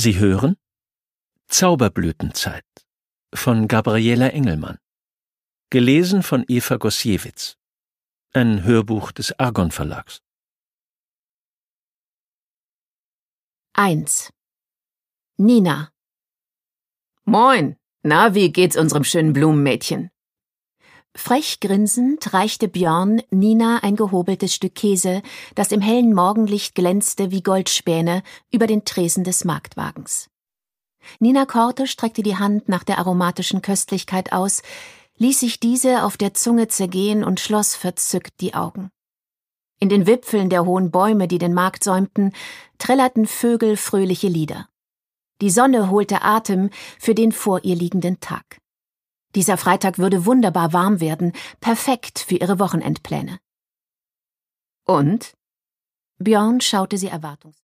Sie hören Zauberblütenzeit von Gabriela Engelmann. Gelesen von Eva Gosiewicz. Ein Hörbuch des Argon Verlags. 1. Nina. Moin, na, wie geht's unserem schönen Blumenmädchen? Frech grinsend reichte Björn Nina ein gehobeltes Stück Käse, das im hellen Morgenlicht glänzte wie Goldspäne, über den Tresen des Marktwagens. Nina Korte streckte die Hand nach der aromatischen Köstlichkeit aus, ließ sich diese auf der Zunge zergehen und schloss verzückt die Augen. In den Wipfeln der hohen Bäume, die den Markt säumten, trällerten Vögel fröhliche Lieder. Die Sonne holte Atem für den vor ihr liegenden Tag. Dieser Freitag würde wunderbar warm werden, perfekt für ihre Wochenendpläne. Und? Björn schaute sie erwartungsvoll.